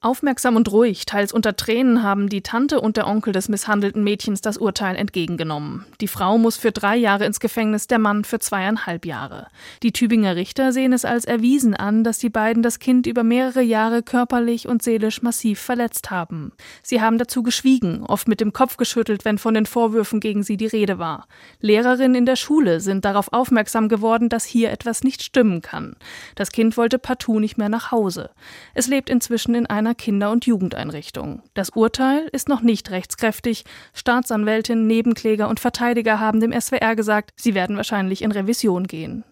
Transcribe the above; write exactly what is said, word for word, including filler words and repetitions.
Aufmerksam und ruhig, teils unter Tränen, haben die Tante und der Onkel des misshandelten Mädchens das Urteil entgegengenommen. Die Frau muss für drei Jahre ins Gefängnis, der Mann für zweieinhalb Jahre. Die Tübinger Richter sehen es als erwiesen an, dass die beiden das Kind über mehrere Jahre körperlich und seelisch massiv verletzt haben. Sie haben dazu geschwiegen, oft mit dem Kopf geschüttelt, wenn von den Vorwürfen gegen sie die Rede war. Lehrerinnen in der Schule sind darauf aufmerksam geworden, dass hier etwas nicht stimmen kann. Das Kind wollte partout nicht mehr nach Hause. Es lebt inzwischen in einer Kinder- und Jugendeinrichtung. Das Urteil ist noch nicht rechtskräftig. Staatsanwältin, Nebenkläger und Verteidiger haben dem S W R gesagt, sie werden wahrscheinlich in Revision gehen.